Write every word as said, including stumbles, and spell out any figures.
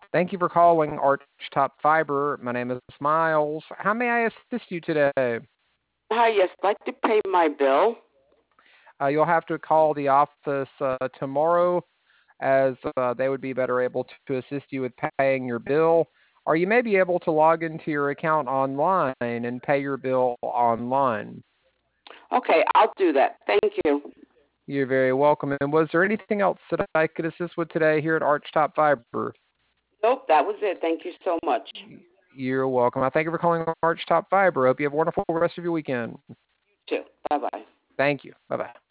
Thank you for calling Archtop Fiber. My name is Miles. How may I assist you today? Hi, yes, I'd like to pay my bill. Uh, you'll have to call the office uh, tomorrow as uh, they would be better able to assist you with paying your bill. Or you may be able to log into your account online and pay your bill online. Okay, I'll do that. Thank you. You're very welcome. And was there anything else that I could assist with today here at Archtop Fiber? Nope, that was it. Thank you so much. You're welcome. I thank you for calling Archtop Fiber. Hope you have a wonderful rest of your weekend. You too. Bye bye. Thank you. Bye bye.